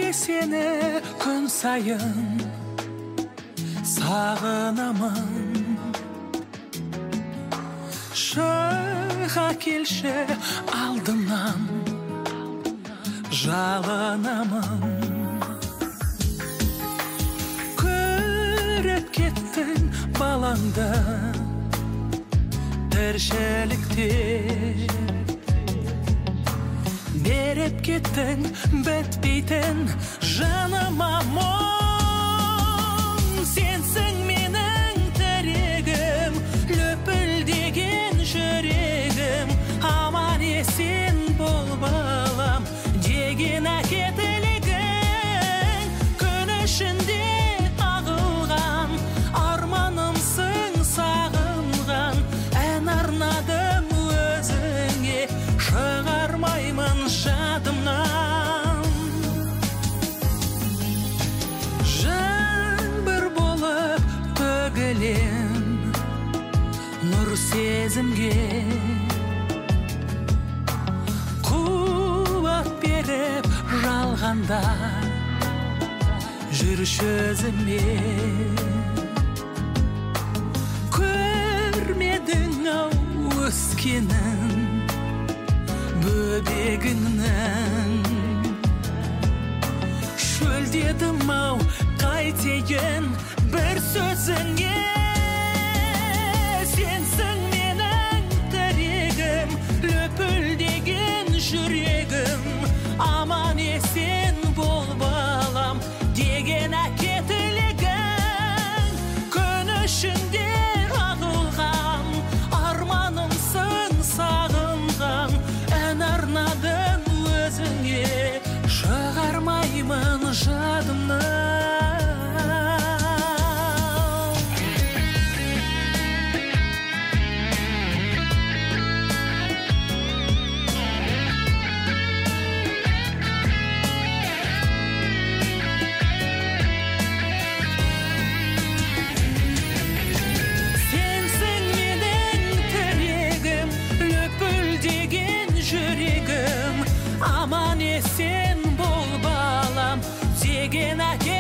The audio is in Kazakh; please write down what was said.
сені күн сайын сағынамын. Шыға келші алдымнан, жалынамын. Көріп кеттің балаңды тіршілікте, беріп кеттің бітпейтін жаныма мұң. Сенсің менің тірегім, лүпілдеген жүрегім. Аман есен бол балам деген әке тілегің. Күн ішінде ағылған арманымсың сағынған. Ән арнадым өзіңе, шығармаймын жадымнан. Жаңбыр болып төгілем нұр сезімге, қуат беріп жалғанда жүрші өзіме. Көрмедің-ау өскенін бөбегіңнің, шөлдедім-ау қайтейін бір сөзіңе. Сенсің менің тірегім, лүпілдеген жүрегім. Аман есен бол балам деген әке тілегің. Күн ішінде ағылған арманымсың сағынған. Ән арнадым өзіңе, шығармаймын жадымнан. Сенсің менің тірегім, лүпілдеген жүрегім. Аман есен бол балам деген әке